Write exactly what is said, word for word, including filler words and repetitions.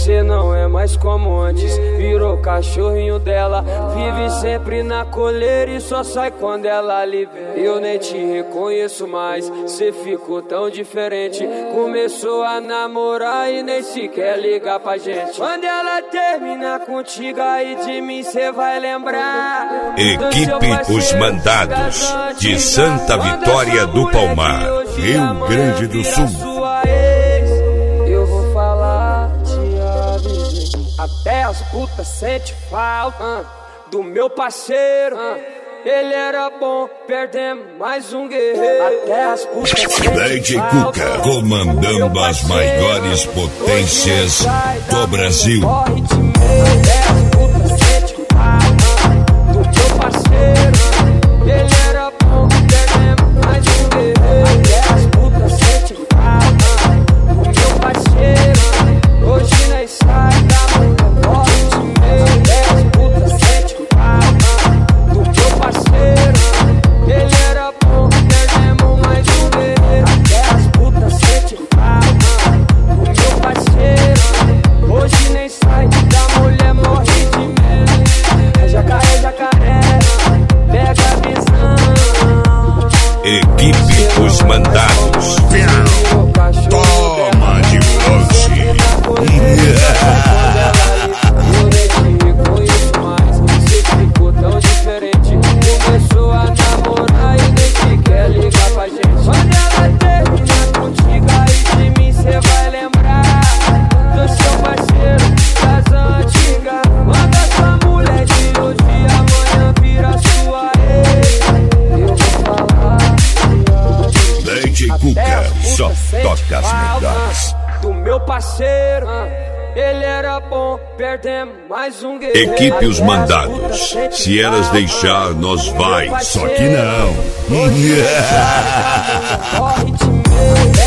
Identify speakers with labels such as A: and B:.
A: Cê não é mais como antes, virou cachorrinho dela. Vive sempre na coleira e só sai quando ela lhe vê. Eu nem te reconheço mais, cê ficou tão diferente. Começou a namorar e nem sequer ligar pra gente. Quando ela terminar contigo, aí de mim cê vai lembrar.
B: Equipe Os Mandados, de Santa Vitória do Palmar, Rio Grande do Sul.
A: Eu vou falar, te avisei. Até as putas sente falta uh, do meu parceiro. uh, Ele era bom, perdemos mais um guerreiro. Até as putas sente
B: falta Cuca, comandando as maiores potências do Brasil.
A: Corre de mim. Até as putas sente falta do meu parceiro. Ele era bom, perdemos mais um guerreiro. Até as putas sente falta do meu parceiro. Hoje nós sai da mulher, corre de mim. Até as putas sente falta do meu parceiro. Ele era bom, perdemos mais um guerreiro. Até as putas sente falta do meu parceiro. Hoje nem sai da mulher, morre de medo. É jacaré, jacaré, pega a visão.
B: Equipe Os Mandados. Toma de posse.
A: Eu nem te reconheço mais, você ficou tão diferente. Começou a namorar e nem sequer ligar pra gente. Quando ela terminar contigo, aí de mim cê vai lembrar do seu parceiro das antigas. Manda sua mulher de hoje e amanhã vira sua ex. Eu vou falar,
B: D J Cuca, só toca as melhores.
A: Do meu parceiro, ele era bom, perdemos mais um guerreiro.
B: Equipe Os Mandados, se elas deixar, nós vai. Só que não.
A: Corre de medo.